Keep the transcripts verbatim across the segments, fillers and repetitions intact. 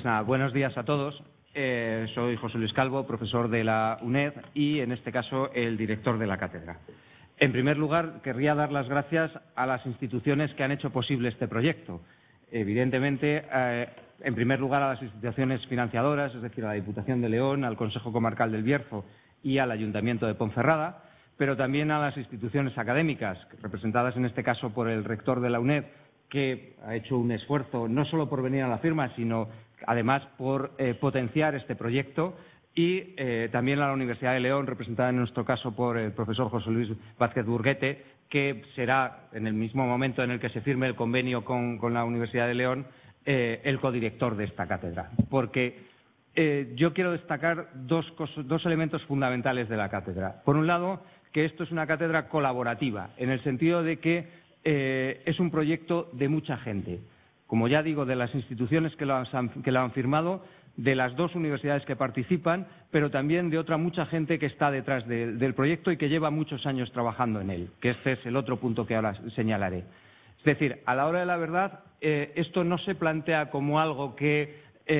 Nada, buenos días a todos. Eh, soy José Luis Calvo, profesor de la UNED y, en este caso, el director de la cátedra. En primer lugar, querría dar las gracias a las instituciones que han hecho posible este proyecto. Evidentemente, eh, en primer lugar, a las instituciones financiadoras, es decir, a la Diputación de León, al Consejo Comarcal del Bierzo y al Ayuntamiento de Ponferrada, pero también a las instituciones académicas, representadas en este caso por el rector de la UNED, que ha hecho un esfuerzo no solo por venir a la firma, sino además por eh, potenciar este proyecto, y eh, también a la Universidad de León, representada en nuestro caso por el profesor José Luis Vázquez Burguete, que será, en el mismo momento en el que se firme el convenio con, con la Universidad de León, eh, el codirector de esta cátedra. Porque eh, yo quiero destacar dos, cosas, dos elementos fundamentales de la cátedra. Por un lado, que esto es una cátedra colaborativa, en el sentido de que Eh, es un proyecto de mucha gente, como ya digo, de las instituciones que lo, han, que lo han firmado, de las dos universidades que participan, pero también de otra mucha gente que está detrás de, del proyecto y que lleva muchos años trabajando en él, que este es el otro punto que ahora señalaré. Es decir, a la hora de la verdad, eh, esto no se plantea como algo que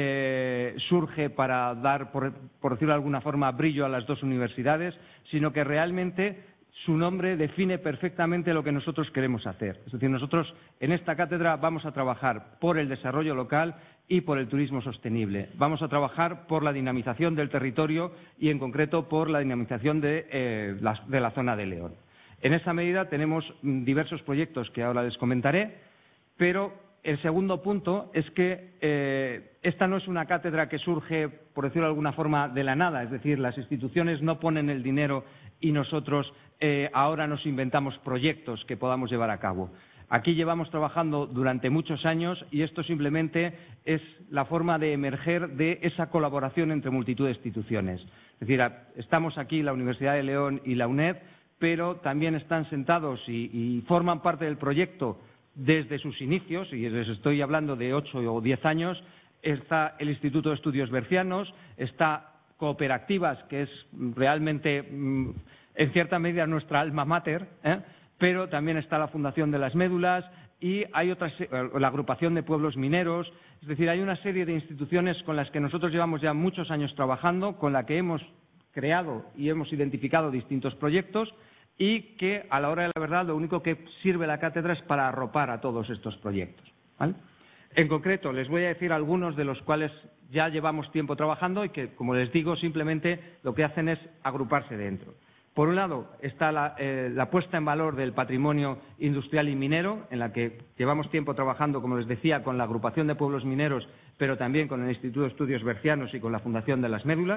eh, surge para dar, por, por decirlo de alguna forma, brillo a las dos universidades, sino que realmente su nombre define perfectamente lo que nosotros queremos hacer. Es decir, nosotros en esta cátedra vamos a trabajar por el desarrollo local y por el turismo sostenible. Vamos a trabajar por la dinamización del territorio y, en concreto, por la dinamización de, eh, la, de la zona de León. En esa medida tenemos diversos proyectos que ahora les comentaré, pero el segundo punto es que eh, esta no es una cátedra que surge, por decirlo de alguna forma, de la nada. Es decir, las instituciones no ponen el dinero y nosotros eh, ahora nos inventamos proyectos que podamos llevar a cabo. Aquí llevamos trabajando durante muchos años y esto simplemente es la forma de emerger de esa colaboración entre multitud de instituciones. Es decir, estamos aquí la Universidad de León y la UNED, pero también están sentados y, y forman parte del proyecto desde sus inicios, y les estoy hablando de ocho o diez años. Está el Instituto de Estudios Bercianos, está Cooperativas, que es realmente, en cierta medida, nuestra alma mater, ¿eh? Pero también está la Fundación de las Médulas y hay otras, la Agrupación de Pueblos Mineros. Es decir, hay una serie de instituciones con las que nosotros llevamos ya muchos años trabajando, con las que hemos creado y hemos identificado distintos proyectos y que, a la hora de la verdad, lo único que sirve la cátedra es para arropar a todos estos proyectos, ¿vale? En concreto, les voy a decir algunos de los cuales ya llevamos tiempo trabajando y que, como les digo, simplemente lo que hacen es agruparse dentro. Por un lado, está la, eh, la puesta en valor del patrimonio industrial y minero, en la que llevamos tiempo trabajando, como les decía, con la Agrupación de Pueblos Mineros, pero también con el Instituto de Estudios Bercianos y con la Fundación de las Médulas.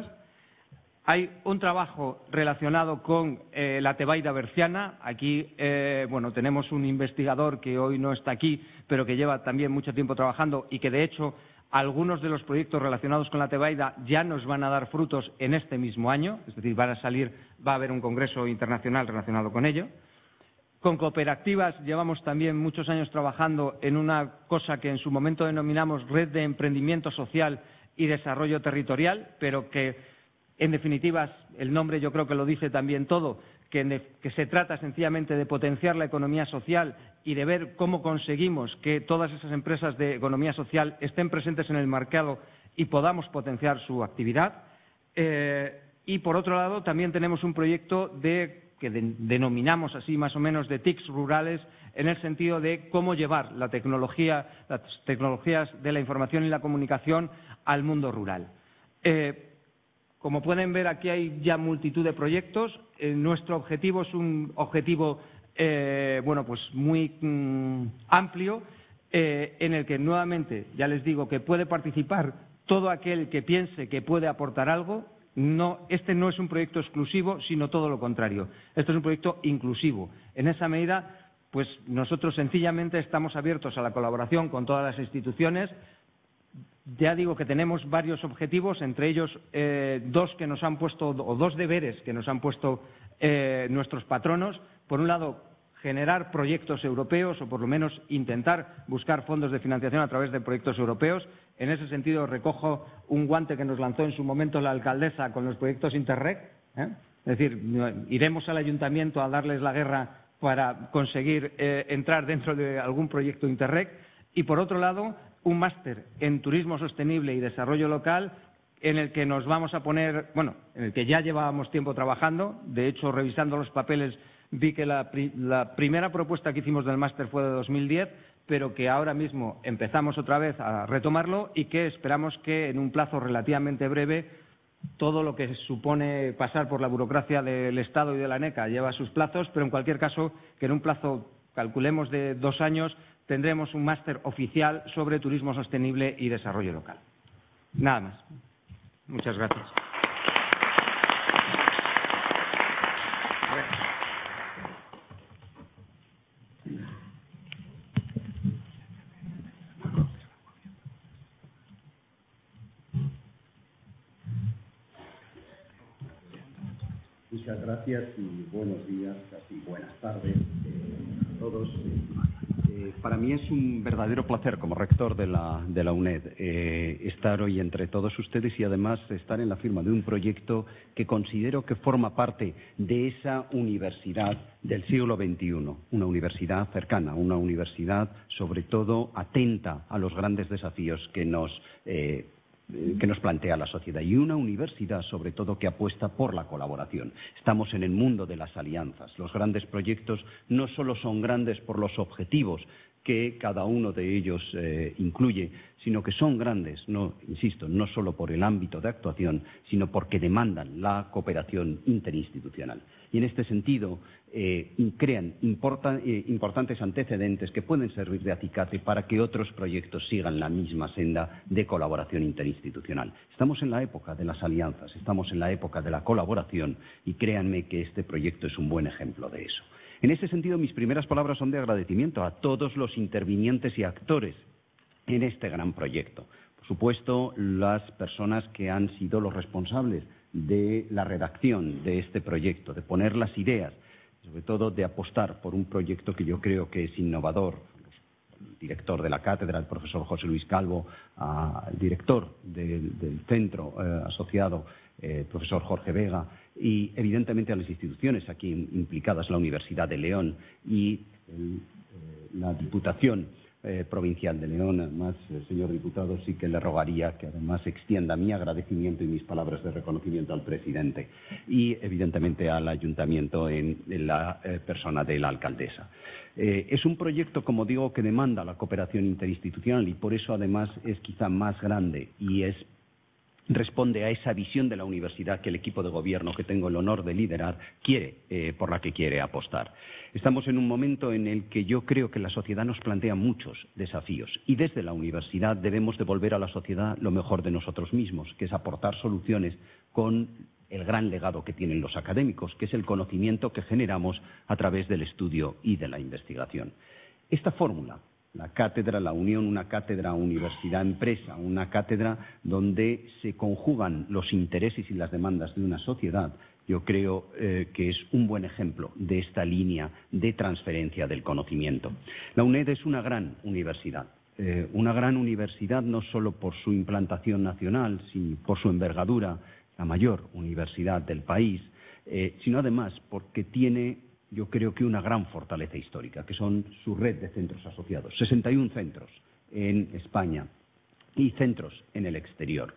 Hay un trabajo relacionado con eh, la tebaida berciana. Aquí, eh, bueno, tenemos un investigador que hoy no está aquí, pero que lleva también mucho tiempo trabajando y que, de hecho, algunos de los proyectos relacionados con la tebaida ya nos van a dar frutos en este mismo año. Es decir, van a salir, va a haber un congreso internacional relacionado con ello. Con cooperativas llevamos también muchos años trabajando en una cosa que en su momento denominamos Red de Emprendimiento Social y Desarrollo Territorial, pero que, en definitiva, el nombre yo creo que lo dice también todo, que, que se trata sencillamente de potenciar la economía social y de ver cómo conseguimos que todas esas empresas de economía social estén presentes en el mercado y podamos potenciar su actividad. Eh, y, por otro lado, también tenemos un proyecto de, que de, denominamos así más o menos de T I Cs rurales, en el sentido de cómo llevar la tecnología, las tecnologías de la información y la comunicación al mundo rural. Eh, Como pueden ver, aquí hay ya multitud de proyectos. Eh, nuestro objetivo es un objetivo eh, bueno, pues muy mm, amplio, eh, en el que, nuevamente, ya les digo que puede participar todo aquel que piense que puede aportar algo. No, este no es un proyecto exclusivo, sino todo lo contrario. Este es un proyecto inclusivo. En esa medida, pues nosotros sencillamente estamos abiertos a la colaboración con todas las instituciones. Ya digo que tenemos varios objetivos, entre ellos eh, dos que nos han puesto, o dos deberes que nos han puesto eh, nuestros patronos. Por un lado, generar proyectos europeos, o por lo menos intentar buscar fondos de financiación a través de proyectos europeos. En ese sentido, recojo un guante que nos lanzó en su momento la alcaldesa con los proyectos Interreg, ¿eh? Es decir, iremos al ayuntamiento a darles la guerra para conseguir eh, entrar dentro de algún proyecto Interreg. Y, por otro lado, un máster en turismo sostenible y desarrollo local, en el que nos vamos a poner, bueno, en el que ya llevábamos tiempo trabajando. De hecho, revisando los papeles, vi que la, la primera propuesta que hicimos del máster fue de dos mil diez, pero que ahora mismo empezamos otra vez a retomarlo y que esperamos que en un plazo relativamente breve todo lo que supone pasar por la burocracia del Estado y de la NECA lleva sus plazos, pero en cualquier caso que en un plazo, calculemos, de dos años, tendremos un máster oficial sobre turismo sostenible y desarrollo local. Nada más. Muchas gracias. Muchas gracias y buenos días, casi buenas tardes eh, a todos. Eh, para mí es un verdadero placer, como rector de la, de la UNED, eh, estar hoy entre todos ustedes y además estar en la firma de un proyecto que considero que forma parte de esa universidad del siglo veintiuno, una universidad cercana, una universidad sobre todo atenta a los grandes desafíos que nos eh, que nos plantea la sociedad, y una universidad sobre todo que apuesta por la colaboración. Estamos en el mundo de las alianzas. Los grandes proyectos no solo son grandes por los objetivos que cada uno de ellos eh, incluye, sino que son grandes, no, insisto, no solo por el ámbito de actuación, sino porque demandan la cooperación interinstitucional. Y en este sentido, eh, crean importa, eh, importantes antecedentes que pueden servir de acicate para que otros proyectos sigan la misma senda de colaboración interinstitucional. Estamos en la época de las alianzas, estamos en la época de la colaboración y créanme que este proyecto es un buen ejemplo de eso. En ese sentido, mis primeras palabras son de agradecimiento a todos los intervinientes y actores en este gran proyecto. Por supuesto, las personas que han sido los responsables de la redacción de este proyecto, de poner las ideas, sobre todo de apostar por un proyecto que yo creo que es innovador. El director de la cátedra, el profesor José Luis Calvo, al director del, del centro eh, asociado, el eh, profesor Jorge Vega, y evidentemente a las instituciones aquí implicadas, la Universidad de León y el, eh, la Diputación eh, Provincial de León. Además, eh, señor diputado, sí que le rogaría que además extienda mi agradecimiento y mis palabras de reconocimiento al presidente y evidentemente al ayuntamiento en, en la eh, persona de la alcaldesa. Eh, es un proyecto, como digo, que demanda la cooperación interinstitucional y por eso además es quizá más grande y es responde a esa visión de la universidad que el equipo de gobierno que tengo el honor de liderar quiere, eh, por la que quiere apostar. Estamos en un momento en el que yo creo que la sociedad nos plantea muchos desafíos y desde la universidad debemos devolver a la sociedad lo mejor de nosotros mismos, que es aportar soluciones con el gran legado que tienen los académicos, que es el conocimiento que generamos a través del estudio y de la investigación. Esta fórmula, la cátedra, la unión, una cátedra universidad-empresa, una cátedra donde se conjugan los intereses y las demandas de una sociedad, yo creo eh, que es un buen ejemplo de esta línea de transferencia del conocimiento. La UNED es una gran universidad, eh, una gran universidad no solo por su implantación nacional, sino por su envergadura, la mayor universidad del país, eh, sino además porque tiene, yo creo que una gran fortaleza histórica, que son su red de centros asociados. sesenta y un centros en España y centros en el exterior.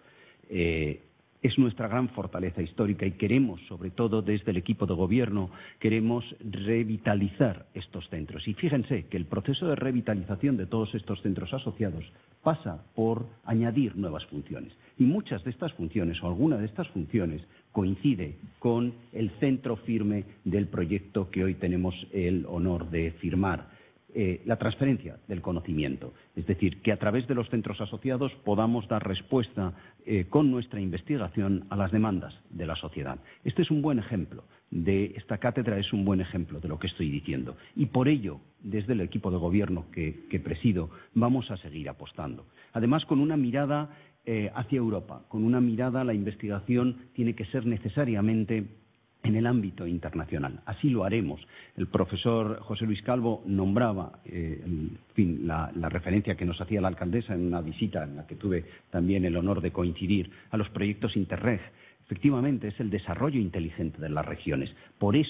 Eh, es nuestra gran fortaleza histórica y queremos, sobre todo desde el equipo de gobierno, queremos revitalizar estos centros. Y fíjense que el proceso de revitalización de todos estos centros asociados pasa por añadir nuevas funciones. Y muchas de estas funciones, o alguna de estas funciones, coincide con el centro firme del proyecto que hoy tenemos el honor de firmar. Eh, la transferencia del conocimiento, es decir, que a través de los centros asociados podamos dar respuesta eh, con nuestra investigación a las demandas de la sociedad. Este es un buen ejemplo, de esta cátedra es un buen ejemplo de lo que estoy diciendo y por ello, desde el equipo de gobierno que, que presido, vamos a seguir apostando. Además, con una mirada eh, hacia Europa, con una mirada a la investigación tiene que ser necesariamente en el ámbito internacional. Así lo haremos. El profesor José Luis Calvo nombraba eh, en fin, la, la referencia que nos hacía la alcaldesa en una visita en la que tuve también el honor de coincidir a los proyectos Interreg. Efectivamente, es el desarrollo inteligente de las regiones. Por eso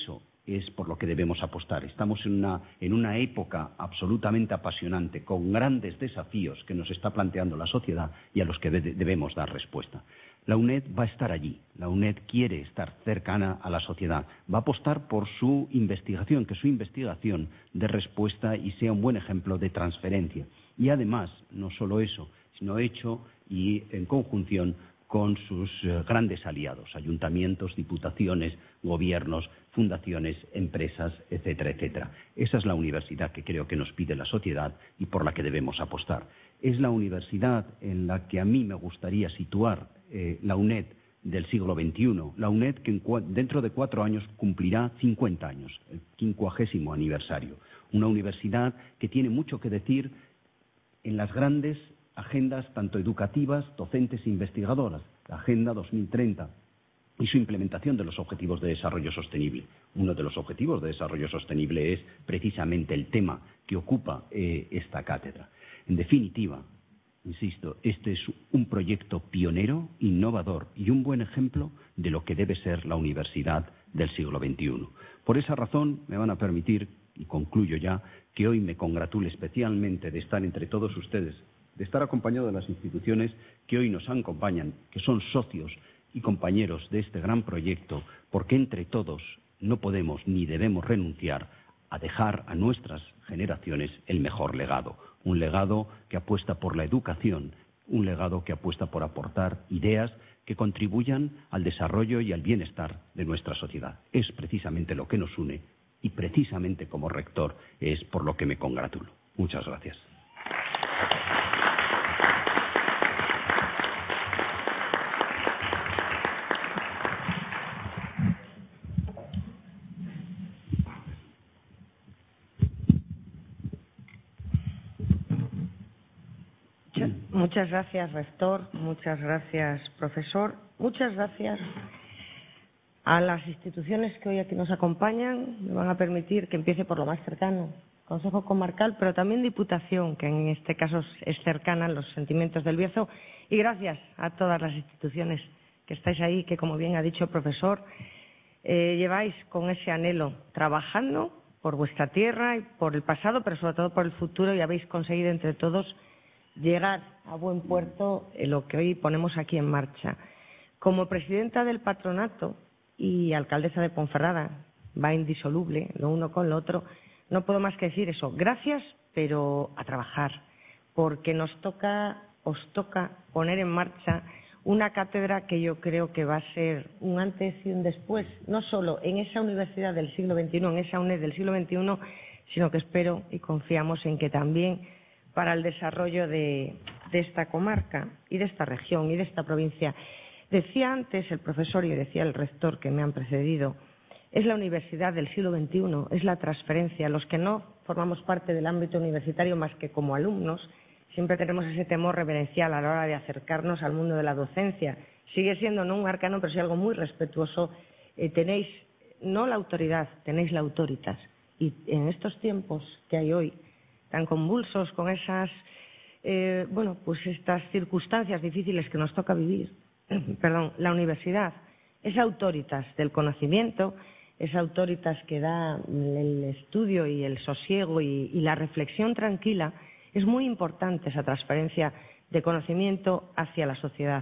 es por lo que debemos apostar. Estamos en una, en una época absolutamente apasionante, con grandes desafíos que nos está planteando la sociedad y a los que de debemos dar respuesta. La UNED va a estar allí, la UNED quiere estar cercana a la sociedad, va a apostar por su investigación, que su investigación dé respuesta y sea un buen ejemplo de transferencia. Y además, no solo eso, sino hecho y en conjunción con sus eh, grandes aliados, ayuntamientos, diputaciones, gobiernos, fundaciones, empresas, etcétera, etcétera. Esa es la universidad que creo que nos pide la sociedad y por la que debemos apostar. Es la universidad en la que a mí me gustaría situar eh, la UNED del siglo veintiuno, la UNED que en dentro de cuatro años cumplirá cincuenta años, el quincuagésimo aniversario. Una universidad que tiene mucho que decir en las grandes agendas tanto educativas, docentes e investigadoras, la Agenda dos mil treinta y su implementación de los Objetivos de Desarrollo Sostenible. Uno de los Objetivos de Desarrollo Sostenible es precisamente el tema que ocupa eh, esta cátedra. En definitiva, insisto, este es un proyecto pionero, innovador y un buen ejemplo de lo que debe ser la universidad del siglo veintiuno. Por esa razón, me van a permitir, y concluyo ya, que hoy me congratule especialmente de estar entre todos ustedes, de estar acompañado de las instituciones que hoy nos acompañan, que son socios y compañeros de este gran proyecto, porque entre todos no podemos ni debemos renunciar a dejar a nuestras generaciones el mejor legado, un legado que apuesta por la educación, un legado que apuesta por aportar ideas que contribuyan al desarrollo y al bienestar de nuestra sociedad. Es precisamente lo que nos une y precisamente como rector es por lo que me congratulo. Muchas gracias. Muchas gracias, rector. Muchas gracias, profesor. Muchas gracias a las instituciones que hoy aquí nos acompañan. Me van a permitir que empiece por lo más cercano, Consejo Comarcal, pero también Diputación, que en este caso es cercana a los sentimientos del Bierzo. Y gracias a todas las instituciones que estáis ahí, que, como bien ha dicho el profesor, eh, lleváis con ese anhelo trabajando por vuestra tierra y por el pasado, pero sobre todo por el futuro, y habéis conseguido entre todos llegar a buen puerto en lo que hoy ponemos aquí en marcha. Como presidenta del patronato y alcaldesa de Ponferrada, va indisoluble lo uno con lo otro, no puedo más que decir eso. Gracias, pero a trabajar, porque nos toca, os toca poner en marcha una cátedra que yo creo que va a ser un antes y un después, no solo en esa universidad del siglo veintiuno, en esa UNED del siglo veintiuno, sino que espero y confiamos en que también para el desarrollo de, de esta comarca y de esta región y de esta provincia. Decía antes el profesor y decía el rector que me han precedido, es la universidad del siglo veintiuno, es la transferencia. Los que no formamos parte del ámbito universitario más que como alumnos, siempre tenemos ese temor reverencial a la hora de acercarnos al mundo de la docencia. Sigue siendo no un arcano, pero sí algo muy respetuoso. Eh, tenéis no la autoridad, tenéis la autoritas. Y en estos tiempos que hay hoy, tan convulsos, con esas, eh, bueno, pues estas circunstancias difíciles que nos toca vivir, perdón, la universidad es autoritas del conocimiento, es autoritas que da el estudio y el sosiego y, y la reflexión tranquila. Es muy importante esa transferencia de conocimiento hacia la sociedad.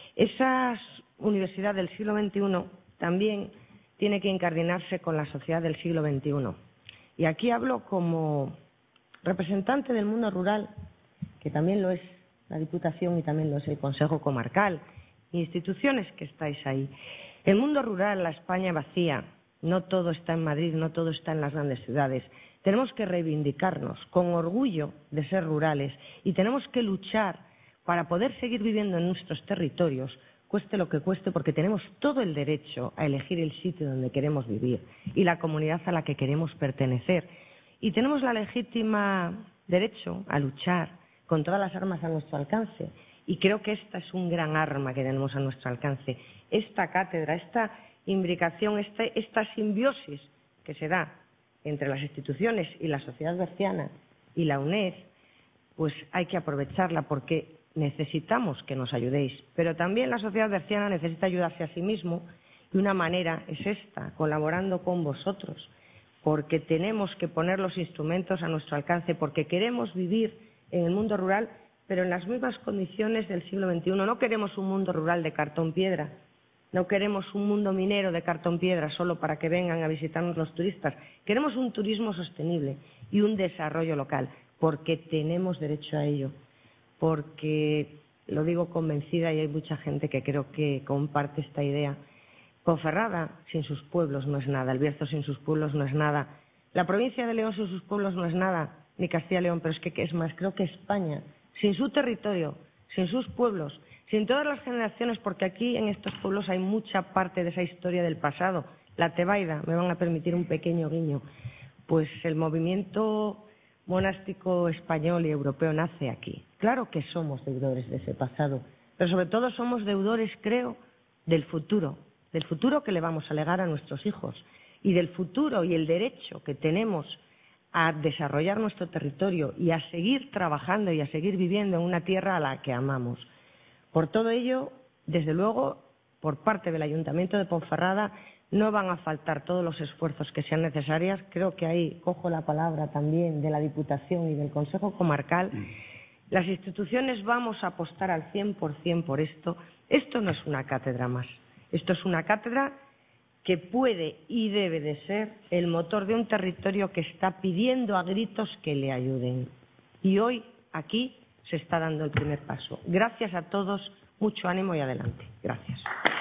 Esa universidad del siglo veintiuno también tiene que incardinarse con la sociedad del siglo veintiuno. Y aquí hablo como representante del mundo rural, que también lo es la Diputación y también lo es el Consejo Comarcal, instituciones que estáis ahí. El mundo rural, la España vacía, no todo está en Madrid, no todo está en las grandes ciudades. Tenemos que reivindicarnos con orgullo de ser rurales y tenemos que luchar para poder seguir viviendo en nuestros territorios, cueste lo que cueste, porque tenemos todo el derecho a elegir el sitio donde queremos vivir y la comunidad a la que queremos pertenecer. Y tenemos la legítima derecho a luchar con todas las armas a nuestro alcance. Y creo que esta es un gran arma que tenemos a nuestro alcance. Esta cátedra, esta imbricación, este, esta simbiosis que se da entre las instituciones y la sociedad berciana y la UNED, pues hay que aprovecharla porque necesitamos que nos ayudéis. Pero también la sociedad berciana necesita ayudarse a sí mismo y una manera es esta, colaborando con vosotros. porque tenemos que poner los instrumentos a nuestro alcance, porque queremos vivir en el mundo rural, pero en las mismas condiciones del siglo veintiuno. No queremos un mundo rural de cartón-piedra, no queremos un mundo minero de cartón-piedra solo para que vengan a visitarnos los turistas. Queremos un turismo sostenible y un desarrollo local, porque tenemos derecho a ello, porque, lo digo convencida y hay mucha gente que creo que comparte esta idea, Ponferrada sin sus pueblos no es nada, El Bierzo sin sus pueblos no es nada, la provincia de León sin sus pueblos no es nada, ni Castilla y León, pero es que es más, creo que España, sin su territorio, sin sus pueblos, sin todas las generaciones, porque aquí en estos pueblos hay mucha parte de esa historia del pasado. La Tebaida, me van a permitir un pequeño guiño, pues el movimiento monástico español y europeo nace aquí. Claro que somos deudores de ese pasado, pero sobre todo somos deudores, creo, del futuro, del futuro que le vamos a legar a nuestros hijos y del futuro y el derecho que tenemos a desarrollar nuestro territorio y a seguir trabajando y a seguir viviendo en una tierra a la que amamos. Por todo ello, desde luego, por parte del Ayuntamiento de Ponferrada no van a faltar todos los esfuerzos que sean necesarios. Creo que ahí cojo la palabra también de la Diputación y del Consejo Comarcal. Las instituciones vamos a apostar al cien por cien por esto. Esto no es una cátedra más. Esto es una cátedra que puede y debe de ser el motor de un territorio que está pidiendo a gritos que le ayuden. Y hoy, aquí, se está dando el primer paso. Gracias a todos, mucho ánimo y adelante. Gracias.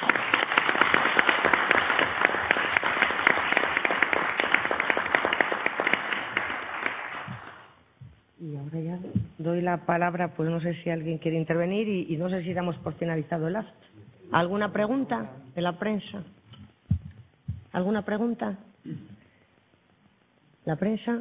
Y ahora ya doy la palabra, pues no sé si alguien quiere intervenir y, y no sé si damos por finalizado el acto. ¿Alguna pregunta de la prensa? ¿Alguna pregunta? ¿La prensa?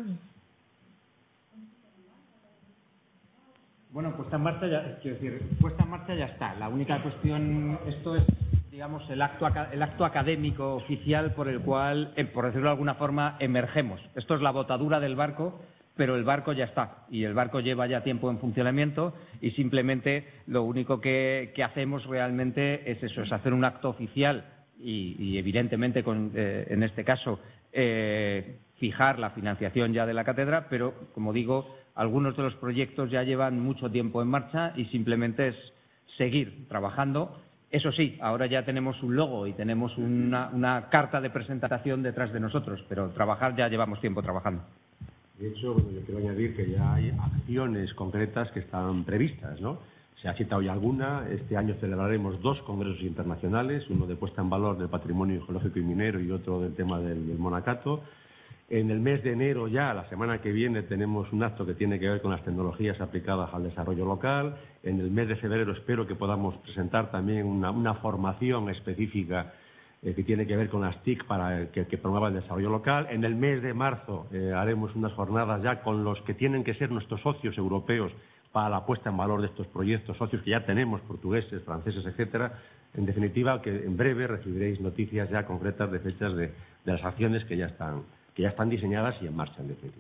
Bueno, puesta en marcha ya, quiero decir, puesta en marcha ya está. La única cuestión, esto es, digamos, el acto, el acto académico oficial por el cual, eh, por decirlo de alguna forma, emergemos. Esto es la botadura del barco, pero el barco ya está y el barco lleva ya tiempo en funcionamiento y simplemente lo único que, que hacemos realmente es eso, es hacer un acto oficial y, y evidentemente, con, eh, en este caso, eh, fijar la financiación ya de la cátedra, pero, como digo, algunos de los proyectos ya llevan mucho tiempo en marcha y simplemente es seguir trabajando. Eso sí, ahora ya tenemos un logo y tenemos una, una carta de presentación detrás de nosotros, pero trabajar ya llevamos tiempo trabajando. De hecho, bueno, yo quiero añadir que ya hay acciones concretas que están previstas, ¿no? Se ha citado ya alguna. Este año celebraremos dos congresos internacionales, uno de puesta en valor del patrimonio geológico y minero y otro del tema del, del monacato. En el mes de enero ya, la semana que viene, tenemos un acto que tiene que ver con las tecnologías aplicadas al desarrollo local. En el mes de febrero espero que podamos presentar también una, una formación específica eh, que tiene que ver con las T I C para que, que promueva el desarrollo local. En el mes de marzo eh, haremos unas jornadas ya con los que tienen que ser nuestros socios europeos para la puesta en valor de estos proyectos, socios que ya tenemos, portugueses, franceses, etcétera. En definitiva, que en breve recibiréis noticias ya concretas de fechas de, de las acciones que ya están que ya están diseñadas y en marcha, en definitiva.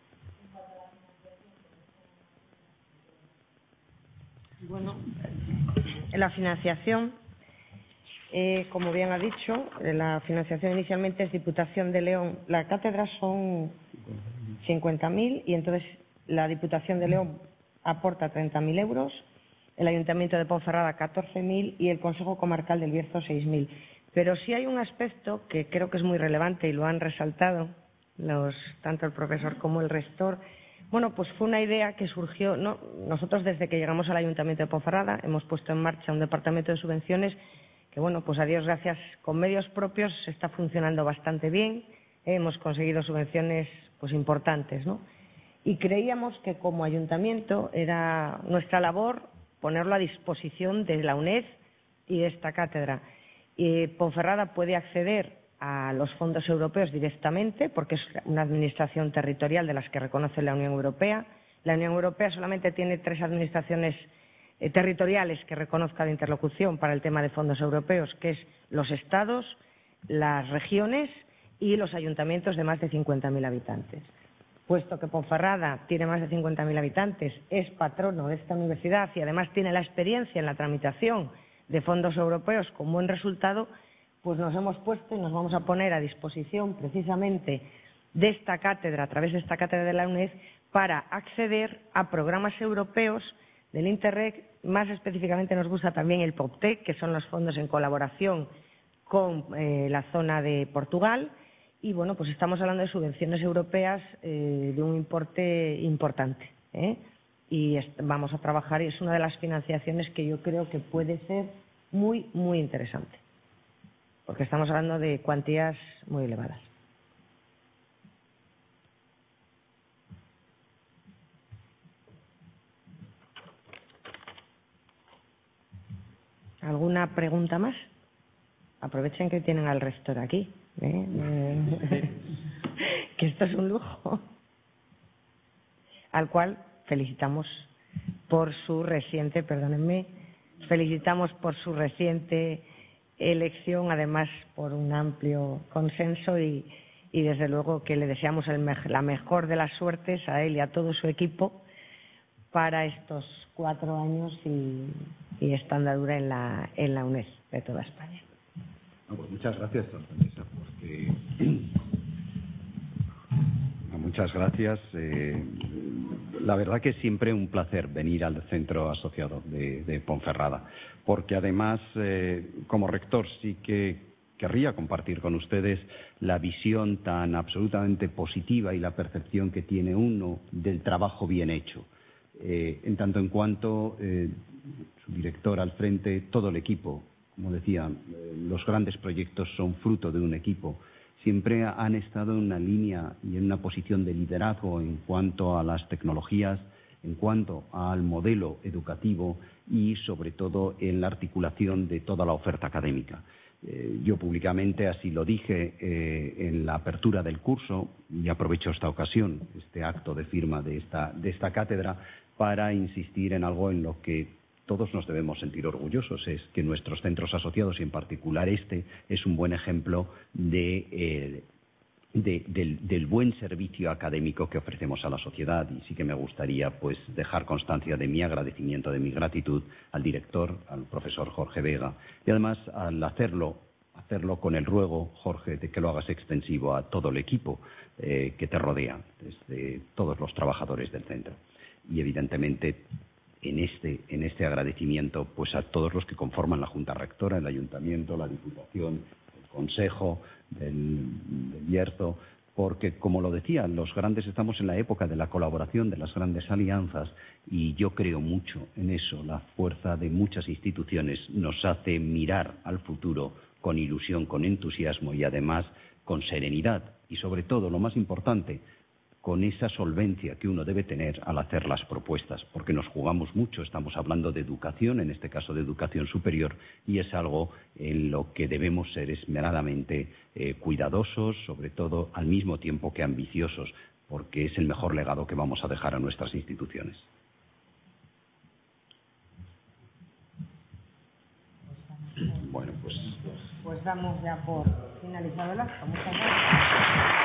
Bueno, la financiación, eh, como bien ha dicho, la financiación inicialmente es Diputación de León. La cátedra son cincuenta mil y entonces la Diputación de León aporta treinta mil euros, el Ayuntamiento de Ponferrada catorce mil y el Consejo Comarcal del Bierzo seis mil. Pero sí hay un aspecto que creo que es muy relevante y lo han resaltado los, tanto el profesor como el rector. Bueno, pues fue una idea que surgió, ¿no? Nosotros desde que llegamos al Ayuntamiento de Ponferrada hemos puesto en marcha un departamento de subvenciones que, bueno, pues a Dios gracias, con medios propios está funcionando bastante bien. Hemos conseguido subvenciones pues importantes, ¿no? Y creíamos que como Ayuntamiento era nuestra labor ponerlo a disposición de la UNED y de esta cátedra. Y Ponferrada puede acceder a los fondos europeos directamente porque es una administración territorial de las que reconoce la Unión Europea. La Unión Europea solamente tiene tres administraciones eh, territoriales que reconozca de interlocución para el tema de fondos europeos, que es los estados, las regiones y los ayuntamientos de más de cincuenta mil habitantes. Puesto que Ponferrada tiene más de cincuenta mil habitantes, es patrono de esta universidad y además tiene la experiencia en la tramitación de fondos europeos con buen resultado, pues nos hemos puesto y nos vamos a poner a disposición precisamente de esta cátedra, a través de esta cátedra de la UNED, para acceder a programas europeos del Interreg. Más específicamente nos gusta también el POPTEC, que son los fondos en colaboración con eh, la zona de Portugal. Y bueno, pues estamos hablando de subvenciones europeas eh, de un importe importante, ¿eh? Y vamos a trabajar, y es una de las financiaciones que yo creo que puede ser muy, muy interesante, porque estamos hablando de cuantías muy elevadas. ¿Alguna pregunta más? Aprovechen que tienen al rector aquí, ¿eh? Eh, que esto es un lujo, al cual felicitamos por su reciente, perdónenme, felicitamos por su reciente elección, además por un amplio consenso, y, y desde luego que le deseamos el, la mejor de las suertes a él y a todo su equipo para estos cuatro años y, y esta andadura en la, en la UNED de toda España. No, pues muchas gracias, Teresa, porque muchas gracias. Eh, la verdad que es siempre un placer venir al centro asociado de, de Ponferrada, porque además, eh, como rector, sí que querría compartir con ustedes la visión tan absolutamente positiva y la percepción que tiene uno del trabajo bien hecho. Eh, en tanto en cuanto eh, su director al frente, todo el equipo, como decía, eh, los grandes proyectos son fruto de un equipo. Siempre han estado en una línea y en una posición de liderazgo en cuanto a las tecnologías, en cuanto al modelo educativo y, sobre todo, en la articulación de toda la oferta académica. Eh, yo públicamente así lo dije eh, en la apertura del curso, y aprovecho esta ocasión, este acto de firma de esta, de esta cátedra, para insistir en algo en lo que todos nos debemos sentir orgullosos, es que nuestros centros asociados, y en particular este, es un buen ejemplo de, eh, de, del, del buen servicio académico que ofrecemos a la sociedad. Y sí que me gustaría pues dejar constancia de mi agradecimiento, de mi gratitud al director, al profesor Jorge Vega, y además al hacerlo, hacerlo con el ruego, Jorge, de que lo hagas extensivo a todo el equipo eh, que te rodea, desde todos los trabajadores del centro. Y evidentemente en este, en este agradecimiento pues a todos los que conforman la Junta Rectora, el Ayuntamiento, la Diputación, el Consejo del, del Bierzo, porque, como lo decía, los grandes estamos en la época de la colaboración, de las grandes alianzas, y yo creo mucho en eso. La fuerza de muchas instituciones nos hace mirar al futuro con ilusión, con entusiasmo y además con serenidad y, sobre todo, lo más importante, con esa solvencia que uno debe tener al hacer las propuestas, porque nos jugamos mucho, estamos hablando de educación, en este caso de educación superior, y es algo en lo que debemos ser esmeradamente eh, cuidadosos, sobre todo al mismo tiempo que ambiciosos, porque es el mejor legado que vamos a dejar a nuestras instituciones. Bueno, pues, pues damos ya por finalizado el acto. Muchas gracias.